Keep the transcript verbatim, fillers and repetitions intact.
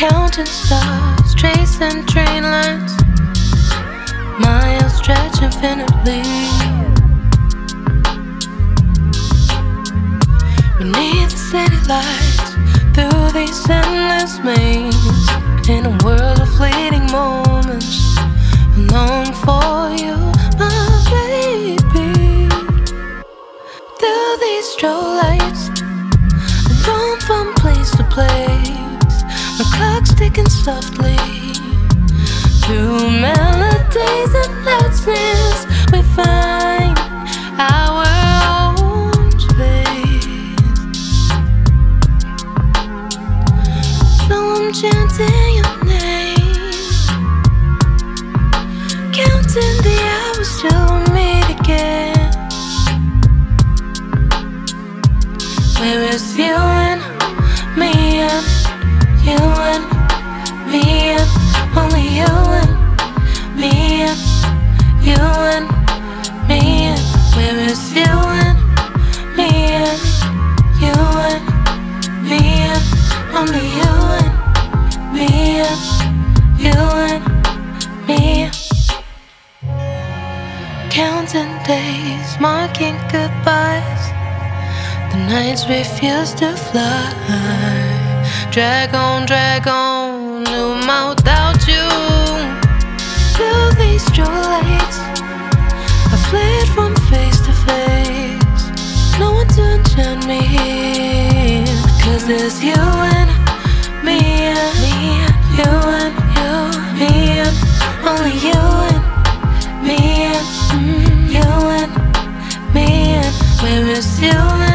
Counting stars, tracing train lines, miles stretch infinitely. Beneath the city lights, through these endless mains, in a world of fleeting moments, I long for you, my baby. Through these strobe lights, I roam from place to place, my clock's ticking softly. Through melodies and lessons, we find our own space. So I'm chanting your name, counting the hours till we meet again. Where is you and me and you and me and only you and me and you and me and where is you and me and you and me and only you and me and you and me. Counting days, marking goodbyes, the nights refuse to fly. Drag on, drag on, no more without you. Till these strobe lights, I fled from face to face. No one to enchant me here, 'cause there's you and me and me and you and you, me and only you and me and mm, you and me and where is you and